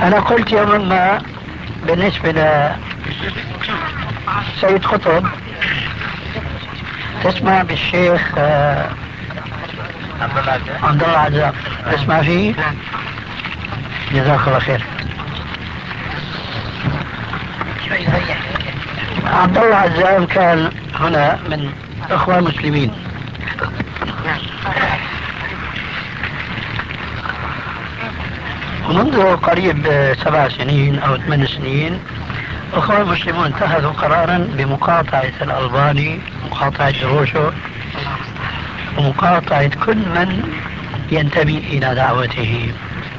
أنا قلت يوما ما بالنسبة لسيد قطب تسمع بالشيخ عبد الله عزام، تسمع فيه؟ جزاك الله خير. عبد الله عزام كان هنا من اخوان مسلمين، ومنذ قريب 7 سنين او 8 سنين اخوان المسلمون اتخذوا قرارا بمقاطعة الالباني، مقاطعة دروسه، ومقاطعة كل من ينتمي الى دعوته،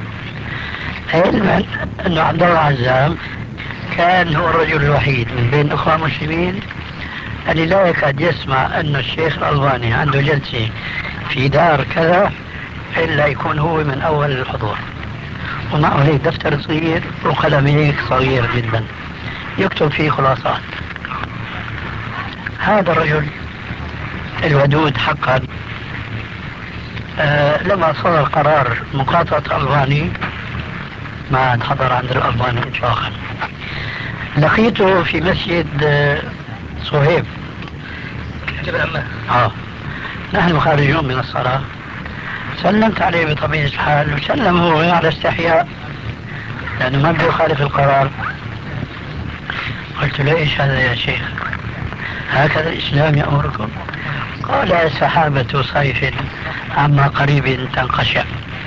علما انه عبد الله عزام كان هو الرجل الوحيد من بين اخوان المسلمين اللي لا يكاد يسمع ان الشيخ الالباني عنده جلسة في دار كذا الا يكون هو من اول الحضور، ومعه هيك دفتر صغير وقلم هيك صغير جدا يكتب فيه خلاصات. هذا الرجل الودود حقا لما صدر قرار مقاطعة الألباني ما عاد حضر عند الألباني إطلاقا. لقيته في مسجد صهيب، نحن خارجون من الصلاة، سلمت عليه بطبيعة الحال وسلم هو على استحياء لأنه ما بده يخالف القرار. قلت له ايش هذا يا شيخ، هكذا الإسلام يأمركم؟ قال سحابة صيف عما قريب تنقشع.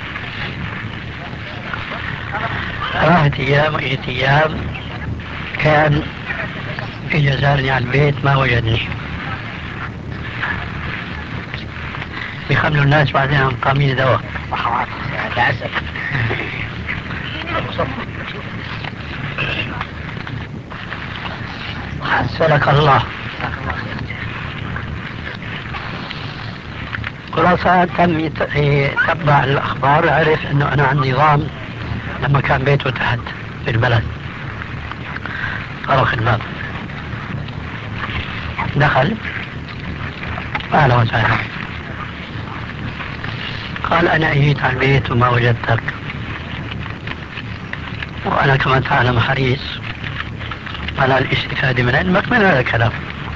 راحت ايام واجت ايام، كان اجى زارني على البيت ما وجدني، يخملوا الناس بعدين عن قامين دواء. حسنك الله. خلاصة تم يتبع الأخبار، عرف أنه أنا عندي نظام لما كان بيته تحت في البلد. طرق الباب، دخل، أهلا وسهلا. قال أنا أجيت على البيت وما وجدتك، وأنا كما تعلم حريص على الاستفادة من علمك من هذا الكلام.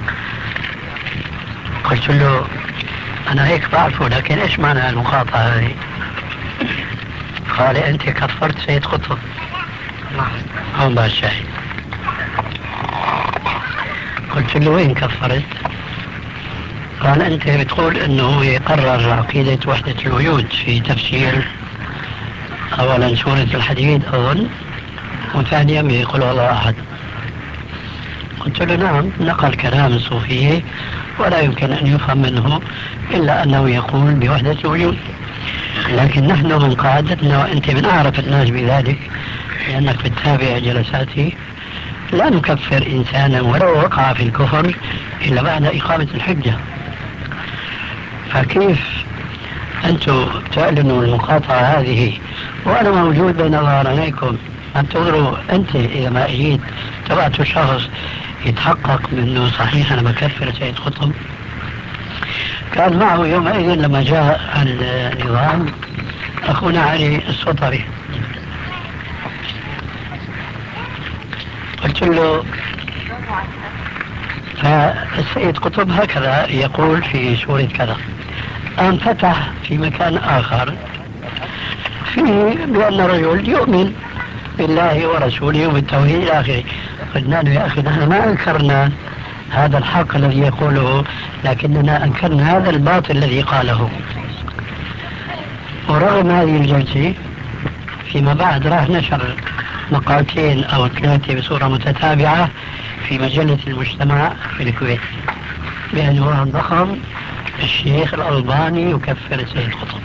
قلت له أنا هيك بعرفه، لكن إيش معنى المقاطعة هذه؟ قال أنت كفرت سيد قطب. هون بقى الشاهد. قلت له وين كفرت؟ قال أنت بتقول أنه يقرر عقيدة وحدة الوجود في تفسير أولا سورة الحديد أظن، وثانيا بيقول الله أحد. قلت له نعم، نقل كلام الصوفية ولا يمكن أن يفهم منه إلا أنه يقول بوحدة الوجود، لكن نحن من قاعدتنا وأنت من أعرف الناس بذلك لأنك بتتابع جلساته، لا نكفر إنسانا ولو وقع في الكفر إلا بعد إقامة الحجة. فكيف أنتم تعلنوا المقاطعة هذه وأنا موجود بين ظهرانيكم؟ انتظروا أنت إذا ما أجيت تبعتوا شخص يتحقق منه صحيح أنا بكفر سيد قطب. كان معه يومئذ لما جاء النظام أخونا علي السطري، قلت له فالسيد قطب هكذا يقول في سورة كذا، أن فتح في مكان آخر فيه بأن رجل يؤمن بالله ورسوله وبالتوحيد إلى آخره. قلنا له يا أخي نحن ما أنكرنا هذا الحق الذي يقوله، لكننا أنكرنا هذا الباطل الذي قاله. ورغم هذه الجلسة فيما بعد راح نشر مقالتين أو 3 بصورة متتابعة في مجلة المجتمع في الكويت بعنوان ضخم: الشيخ الألباني يكفر سيد قطب.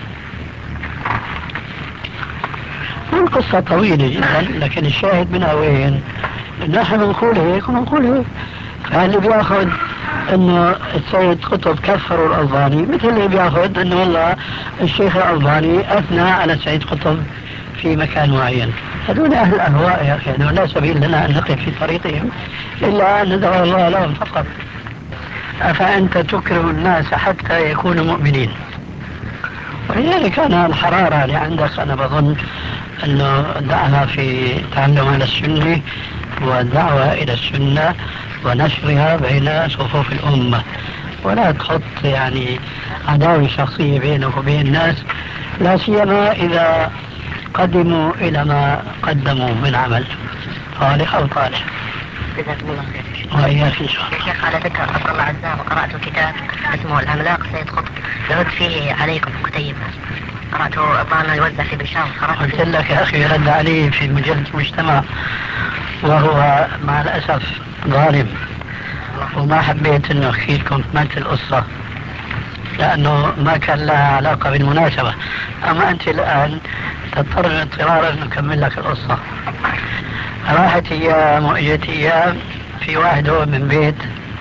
القصة طويلة جدا، لكن الشاهد منها وين؟ نحن نقول هيك ونقول هيك. فاللي بياخذ انه السيد قطب كفروا الألباني مثل اللي بياخذ انه والله الشيخ الألباني اثنى على السيد قطب في مكان معين. هذول اهل الاهواء يا اخي، لا سبيل لنا ان نقف في طريقهم الا ان ندعو الله لهم فقط. افانت تكره الناس حتى يكونوا مؤمنين. ولذلك أنا الحرارة اللي عندك أنا بظن أنه دعها في تعلم على السنة والدعوة إلى السنة ونشرها بين صفوف الأمة، ولا تحط يعني عداوة شخصية بينك وبين الناس، لا سيما إذا قدموا إلى ما قدموا من عمل صالح أو طالح. جزاكم الله خير. وإياك إن شاء الله. يا شيخ على ذكر عبد الله عزام قرأت كتاب اسمه العملاق سيد قطب يرد فيه عليكم كتيب، قرأته الظاهر يوزع في بشاور. قلت لك يا أخي رد عليه في مجلة المجتمع وهو مع الأسف ظالم، وما حبيت أنه أحكي لكم مادة الأسرة لأنه ما كان لها علاقة بالمناسبة. أما أنت الآن تضطر اضطرارا أن نكمل لك القصة. راحت أيام وإجت أيام، في واحد هو من بيت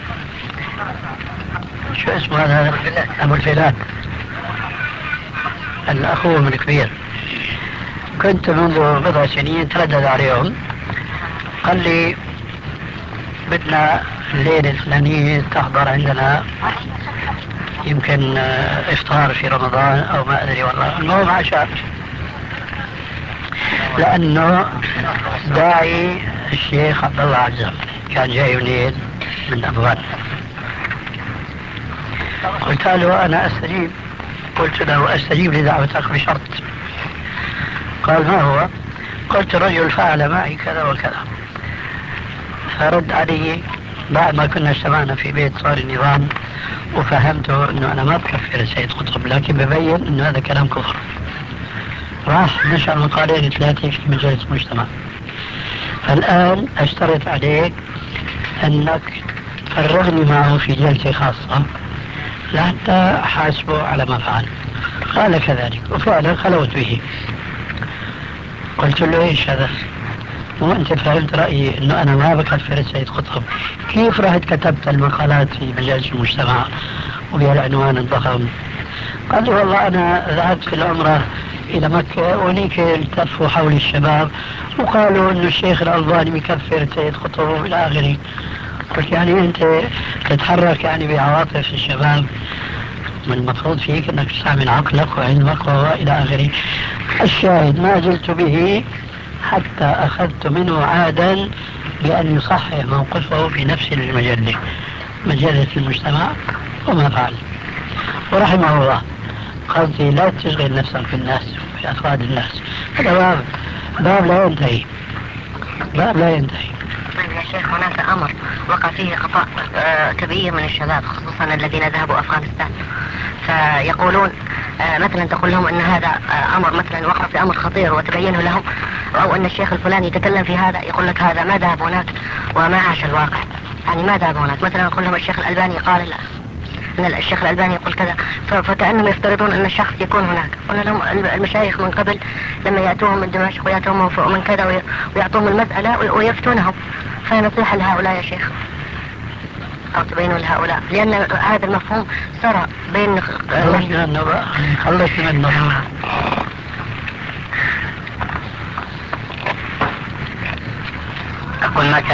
شو اسمه هذا أبو الفيلات الأخوه من كبير، كنت منذ بضع سنين تردد عليهم، قال لي بدنا الليلة الفلانية تحضر عندنا، يمكن إفطار في رمضان أو ما أدري والله، المهم عشاء، لأنه داعي الشيخ عبد الله عزام كان جاي منين من أفغان. قلت له أنا أستجيب، قلت له أستجيب لدعوتك بشرط. قال ما هو؟ قلت رجل فعل معي كذا وكذا. فرد علي بعد ما كنا اجتمعنا في بيت صار النظام وفهمته انه انا ما بكفر السيد قطب، لكن ببين انه هذا كلام كفر. راح نشر مقالين 3 في مجلة المجتمع. فالان اشترط عليك انك تفرغني معه في جلسة خاصة لحتى احاسبه على ما فعل. قال كذلك، وفعلا خلوت به. قلت له ايش هذا؟ وانت فهمت رأيي انه انا ما بكفر السيد قطب، كيف رحت كتبت المقالات في مجالس المجتمع وبهالعنوان الضخم؟ قال لي والله انا ذهبت في العمرة الى مكة وهنيك التفوا حول الشباب وقالوا انه الشيخ الألباني بكفر السيد قطب والى اخره. قلت يعني انت تتحرك يعني بعواطف الشباب، من المفروض فيك انك تستعمل عقلك وعلمك والى اخره. الشاهد ما زلت به حتى أخذت منه عادا بأن يصحح موقفه في نفس المجلة، مجلة المجتمع، وما فعل. ورحمه الله. قصدي لا تشغل نفسك بالناس في أفراد الناس، هذا باب لا ينتهي، باب لا ينتهي. طيب يا شيخ، هناك أمر وقع فيه خطأ كبير من الشباب خصوصا الذين ذهبوا أفغانستان، فيقولون مثلا تقول لهم ان هذا امر، مثلا وقع في امر خطير وتبينه لهم، او ان الشيخ الفلاني يتكلم في هذا، يقول لك هذا ما ذهب هناك وما عاش الواقع، يعني ما ذهب هناك. مثلا نقول لهم الشيخ الألباني قال لا، ان الشيخ الألباني يقول كذا، فكأنهم يفترضون ان الشخص يكون هناك. قلنا لهم المشايخ من قبل لما يأتوهم من دمشق ويأتوهم من كذا ويعطوهم المسألة ويفتونهم، فنصيحة لهؤلاء يا شيخ أو تبينوا لهؤلاء، لأن هذا المفهوم سرى بين خلص منه. أقول ما